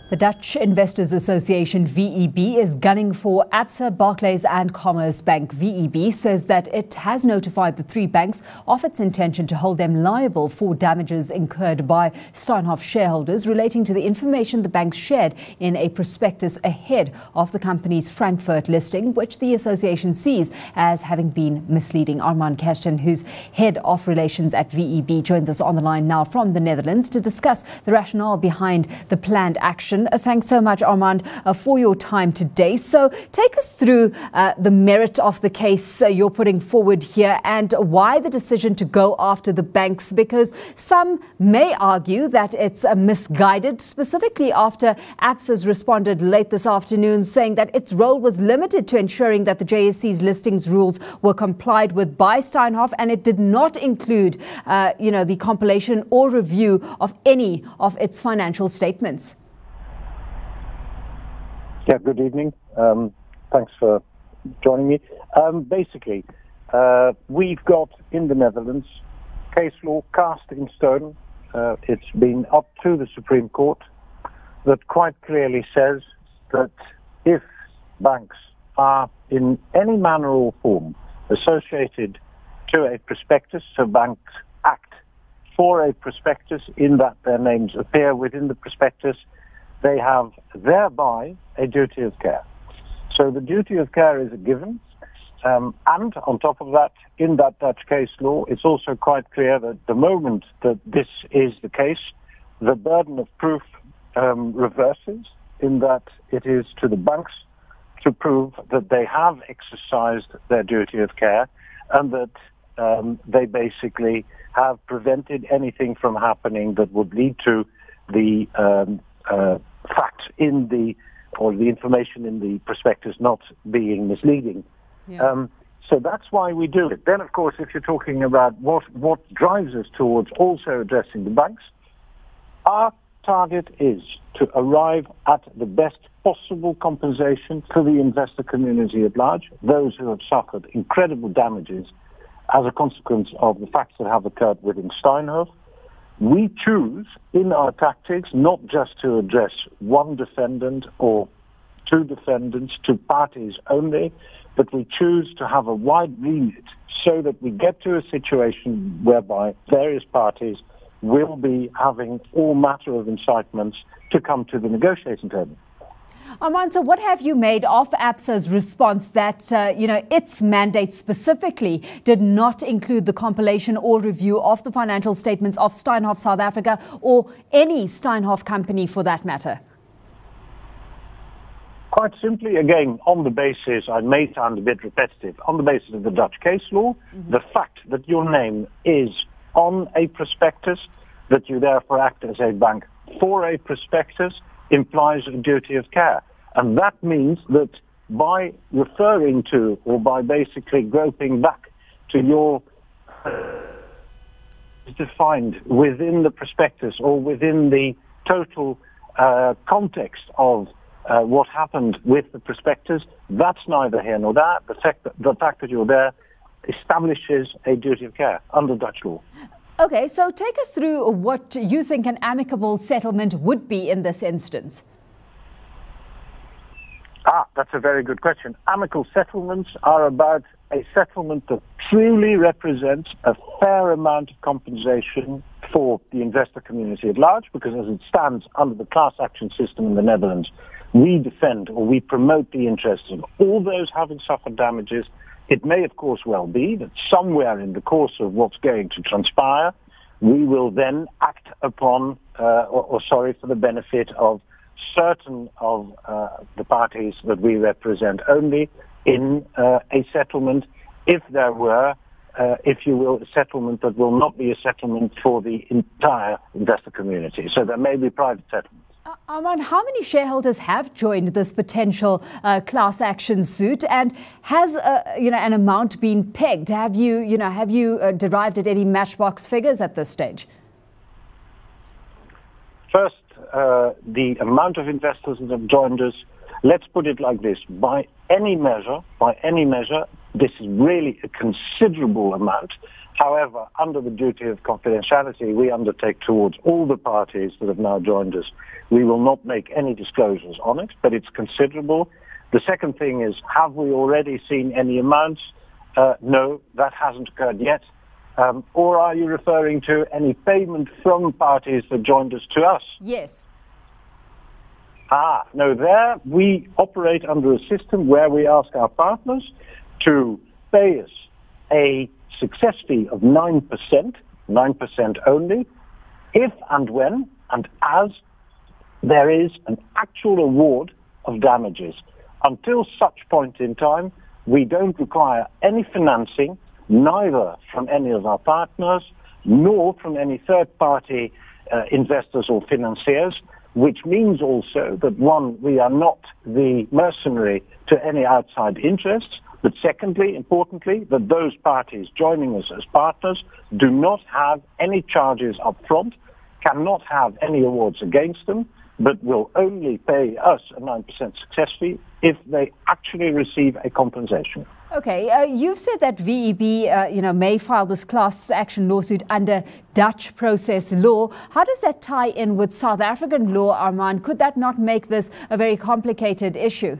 The Dutch Investors Association, VEB, is gunning for Absa, Barclays and Commerzbank. VEB says that it has notified the three banks of its intention to hold them liable for damages incurred by Steinhoff shareholders relating to the information the banks shared in a prospectus ahead of the company's Frankfurt listing, which the association sees as having been misleading. Armand Kersten, who's head of relations at VEB, joins us on the line now from the Netherlands to discuss the rationale behind the planned action. Thanks so much, Armand, for your time today. So take us through the merit of the case you're putting forward here and why the decision to go after the banks, because some may argue that it's misguided, specifically after Absa's responded late this afternoon saying that its role was limited to ensuring that the JSE's listings rules were complied with by Steinhoff, and it did not include, the compilation or review of any of its financial statements. Yeah, good evening. Thanks for joining me. Basically, we've got in the Netherlands case law cast in stone. It's been up to the Supreme Court that quite clearly says that if banks are in any manner or form associated to a prospectus, so banks act for a prospectus in that their names appear within the prospectus, they have thereby a duty of care. So the duty of care is a given. And on top of that, in that Dutch case law, it's also quite clear that the moment that this is the case, the burden of proof reverses, in that it is to the banks to prove that they have exercised their duty of care and that they basically have prevented anything from happening that would lead to the facts in the information in the prospectus not being misleading. Yeah. So that's why we do it. Then, of course, if you're talking about what drives us towards also addressing the banks, our target is to arrive at the best possible compensation for the investor community at large, those who have suffered incredible damages as a consequence of the facts that have occurred within Steinhoff. We choose in our tactics not just to address one defendant or two defendants, two parties only, but we choose to have a wide remit so that we get to a situation whereby various parties will be having all matter of incitements to come to the negotiating table. Armand, so what have you made of Absa's response that, its mandate specifically did not include the compilation or review of the financial statements of Steinhoff South Africa or any Steinhoff company for that matter? Quite simply, again, on the basis, I may sound a bit repetitive, on the basis of the Dutch case law, the fact that your name is on a prospectus, that you therefore act as a bank for a prospectus, implies a duty of care. And that means that by referring to, or by basically groping back to your defined within the prospectus or within the total context of what happened with the prospectus, that's neither here nor there. The fact that you're there establishes a duty of care under Dutch law. Okay, so take us through what you think an amicable settlement would be in this instance. That's a very good question. Amicable settlements are about a settlement that truly represents a fair amount of compensation for the investor community at large, because as it stands under the class action system in the Netherlands, we defend or we promote the interests of all those having suffered damages. It may, of course, well be that somewhere in the course of what's going to transpire, we will then act upon, for the benefit of certain of the parties that we represent only in a settlement, if there were, if you will, a settlement that will not be a settlement for the entire investor community. So there may be private settlements. Armand, how many shareholders have joined this potential class action suit, and has an amount been pegged? Have you derived at any matchbox figures at this stage? First, the amount of investors that have joined us, let's put it like this: by any measure, This is really a considerable amount. However, under the duty of confidentiality we undertake towards all the parties that have now joined us, we will not make any disclosures on it, but it's considerable. The second thing is, have we already seen any amounts? No, that hasn't occurred yet. Or are you referring to any payment from parties that joined us to us? Yes. No, there we operate under a system where we ask our partners to pay us a success fee of 9%, 9% only, if and when and as there is an actual award of damages. Until such point in time, we don't require any financing, neither from any of our partners, nor from any third-party investors or financiers, which means also that, one, we are not the mercenary to any outside interests, but secondly, importantly, that those parties joining us as partners do not have any charges up front, cannot have any awards against them, but will only pay us a 9% success fee if they actually receive a compensation. Okay, you've said that VEB, may file this class action lawsuit under Dutch process law. How does that tie in with South African law, Armand? Could that not make this a very complicated issue?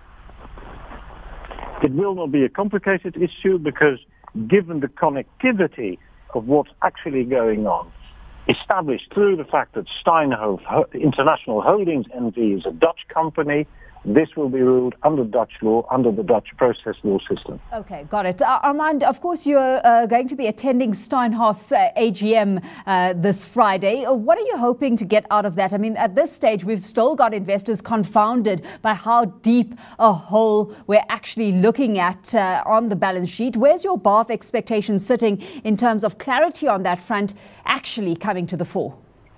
It will not be a complicated issue because, given the connectivity of what's actually going on, established through the fact that Steinhoff International Holdings NV is a Dutch company, this will be ruled under Dutch law, under the Dutch process law system. Okay, got it. Armand, of course, you're going to be attending Steinhoff's AGM this Friday. What are you hoping to get out of that? I mean, at this stage, we've still got investors confounded by how deep a hole we're actually looking at on the balance sheet. Where's your bar of expectation sitting in terms of clarity on that front actually coming to the fore?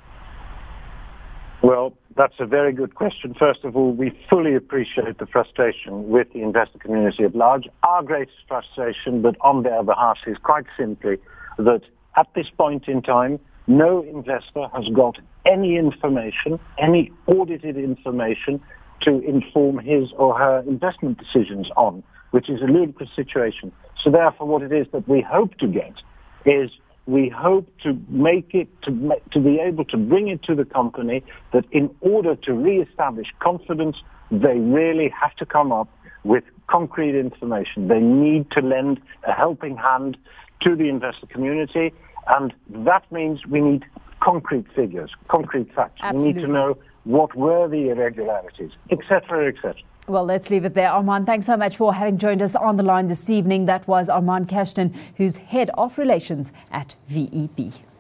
Well, that's a very good question. First of all, we fully appreciate the frustration with the investor community at large. Our greatest frustration, but on their behalf, is quite simply that at this point in time, no investor has got any information, any audited information to inform his or her investment decisions on, which is a ludicrous situation. So therefore, what it is that we hope to get is we hope to make it, to be able to bring it to the company that in order to re-establish confidence, they really have to come up with concrete information. They need to lend a helping hand to the investor community, and that means we need concrete figures, concrete facts. Absolutely. We need to know what were the irregularities, etc., etc. Well, let's leave it there. Armand, thanks so much for having joined us on the line this evening. That was Armand Kashtan, who's Head of Relations at VEB.